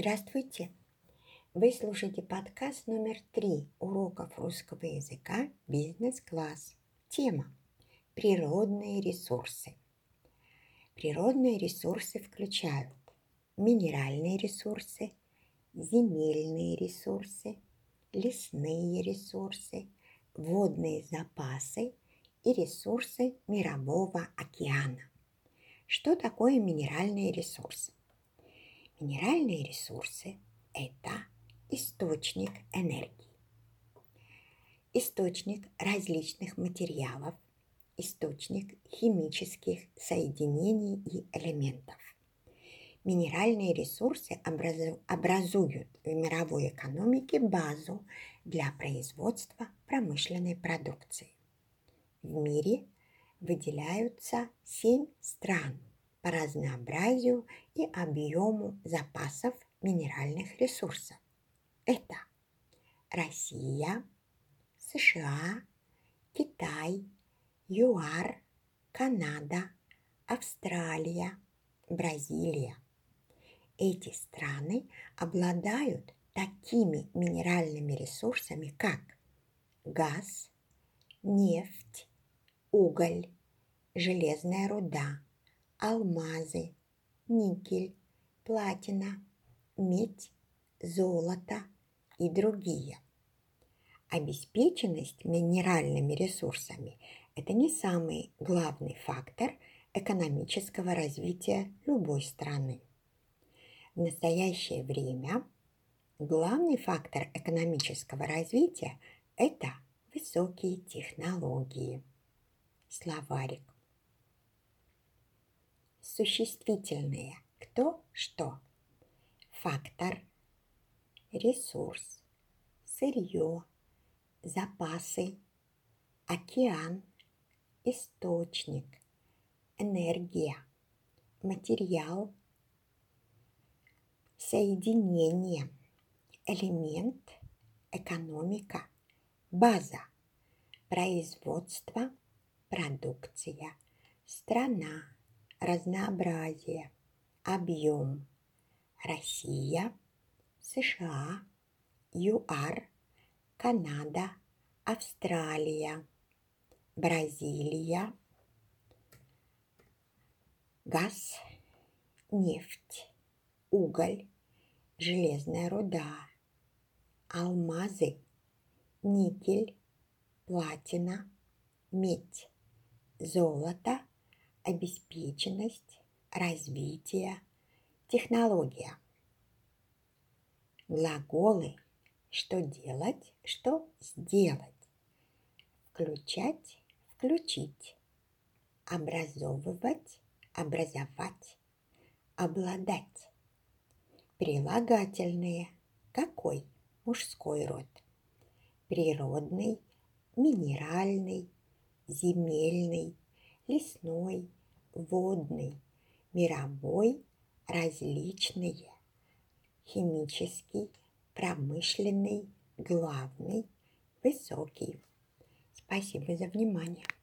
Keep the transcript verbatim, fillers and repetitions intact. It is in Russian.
Здравствуйте! Вы слушаете подкаст номер три уроков русского языка «Бизнес-класс». Тема «Природные ресурсы». Природные ресурсы включают минеральные ресурсы, земельные ресурсы, лесные ресурсы, водные запасы и ресурсы Мирового океана. Что такое минеральные ресурсы? Минеральные ресурсы – это источник энергии, источник различных материалов, источник химических соединений и элементов. Минеральные ресурсы образуют в мировой экономике базу для производства промышленной продукции. В мире выделяются семь стран по разнообразию и объему запасов минеральных ресурсов. Это Россия, США, Китай, ЮАР, Канада, Австралия, Бразилия. Эти страны обладают такими минеральными ресурсами, как газ, нефть, уголь, железная руда, алмазы, никель, платина, медь, золото и другие. Обеспеченность минеральными ресурсами – это не самый главный фактор экономического развития любой страны. В настоящее время главный фактор экономического развития – это высокие технологии. Словарик. Существительные. Кто, что. Фактор, ресурс, сырье, запасы, океан, источник, энергия, материал, соединение, элемент, экономика, база, производство, продукция, страна, разнообразие, объем, Россия, США, ЮАР, Канада, Австралия, Бразилия, газ, нефть, уголь, железная руда, алмазы, никель, платина, медь, золото, обеспеченность, развитие, технология. Глаголы «что делать», «что сделать», «включать», «включить», «образовывать», «образовать», «обладать». Прилагательные «какой» – мужской род, природный, минеральный, земельный, лесной, водный, мировой, различные, химический, промышленный, главный, высокий. Спасибо за внимание.